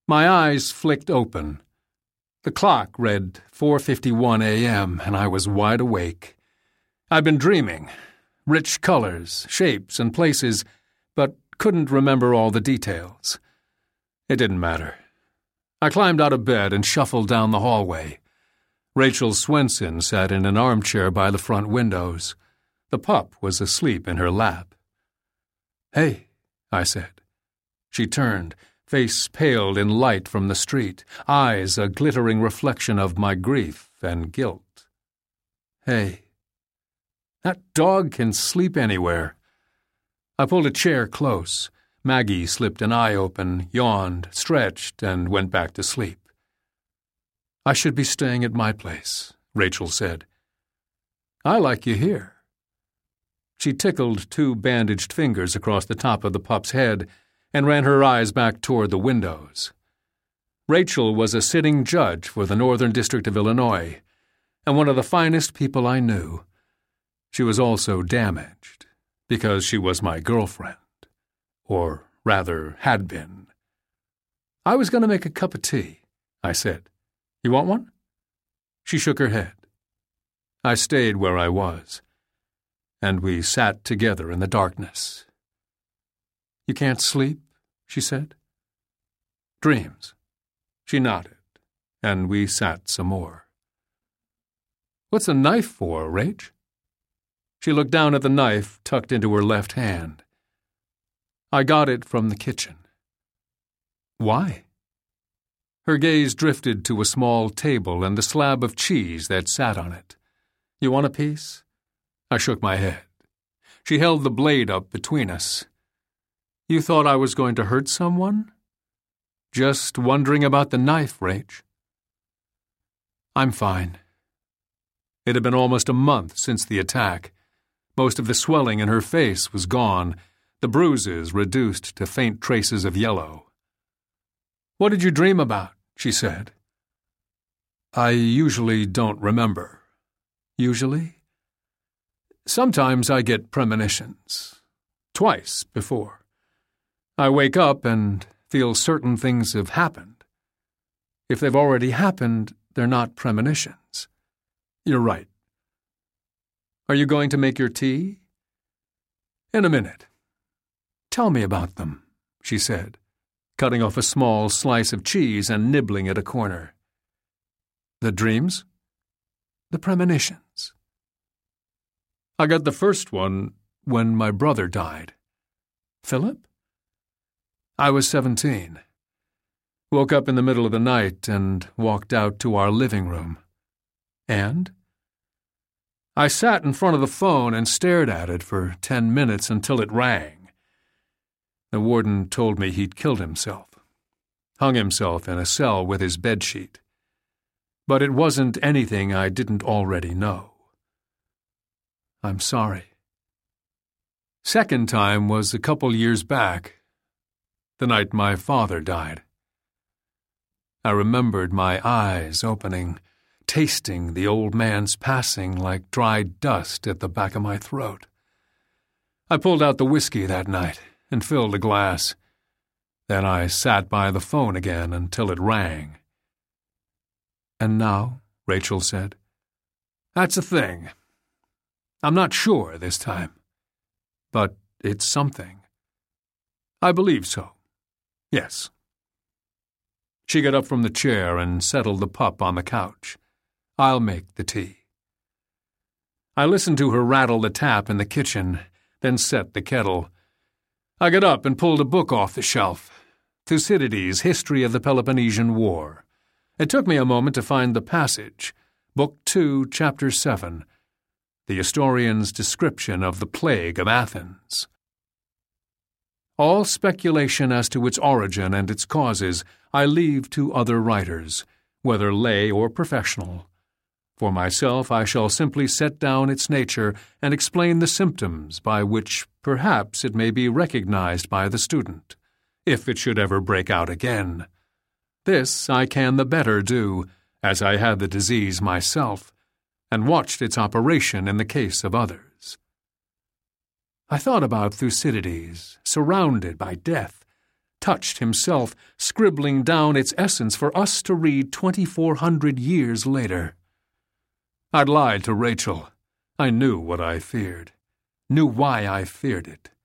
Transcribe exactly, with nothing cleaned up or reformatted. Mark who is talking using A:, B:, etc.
A: My eyes flicked open. The clock read four fifty-one a.m., and I was wide awake. I'd been dreaming, rich colors, shapes, and places, but couldn't remember all the details. It didn't matter. I climbed out of bed and shuffled down the hallway. Rachel Swenson sat in an armchair by the front windows. The pup was asleep in her lap. "Hey," I said. She turned, face paled in light from the street, eyes a glittering reflection of my grief and guilt. "Hey." That dog can sleep anywhere. I pulled a chair close. Maggie slipped an eye open, yawned, stretched, and went back to sleep. "I should be staying at my place," Rachel said. "I like you here." She tickled two bandaged fingers across the top of the pup's head and ran her eyes back toward the windows. Rachel was a sitting judge for the Northern District of Illinois, and one of the finest people I knew. She was also damaged, because she was my girlfriend. Or rather, had been. "I was going to make a cup of tea," I said. "You want one?" She shook her head. I stayed where I was, and we sat together in the darkness. "You can't sleep?" she said. "Dreams." She nodded, and we sat some more. "What's a knife for, Rach?" She looked down at the knife tucked into her left hand. "I got it from the kitchen." "Why?" Her gaze drifted to a small table and the slab of cheese that sat on it. "You want a piece?" I shook my head. She held the blade up between us. "You thought I was going to hurt someone?" "Just wondering about the knife, Rach." "I'm fine." It had been almost a month since the attack. Most of the swelling in her face was gone, the bruises reduced to faint traces of yellow. "What did you dream about?" she said. "I usually don't remember." "Usually?" "Sometimes I get premonitions. Twice before. I wake up and feel certain things have happened. If they've already happened, they're not premonitions." "You're right." "Are you going to make your tea?" "In a minute." "Tell me about them," she said, cutting off a small slice of cheese and nibbling at a corner. "The dreams?" "The premonitions." "I got the first one when my brother died." "Philip?" "I was seventeen. Woke up in the middle of the night and walked out to our living room." "And?" "I sat in front of the phone and stared at it for ten minutes until it rang. The warden told me he'd killed himself, hung himself in a cell with his bedsheet. But it wasn't anything I didn't already know." "I'm sorry." "Second time was a couple years back, the night my father died. I remembered my eyes opening, tasting the old man's passing like dried dust at the back of my throat. I pulled out the whiskey that night and filled a glass. Then I sat by the phone again until it rang." "And now?" Rachel said. "That's the thing. I'm not sure this time. But it's something. I believe so. Yes." She got up from the chair and settled the pup on the couch. "I'll make the tea." I listened to her rattle the tap in the kitchen, then set the kettle. I got up and pulled a book off the shelf, Thucydides' History of the Peloponnesian War. It took me a moment to find the passage, Book two, Chapter seven, the historian's description of the plague of Athens. "All speculation as to its origin and its causes I leave to other writers, whether lay or professional. For myself, I shall simply set down its nature and explain the symptoms by which perhaps it may be recognized by the student, if it should ever break out again. This I can the better do, as I had the disease myself, and watched its operation in the case of others." I thought about Thucydides, surrounded by death, touched himself, scribbling down its essence for us to read twenty-four hundred years later. I'd lied to Rachel. I knew what I feared, knew why I feared it.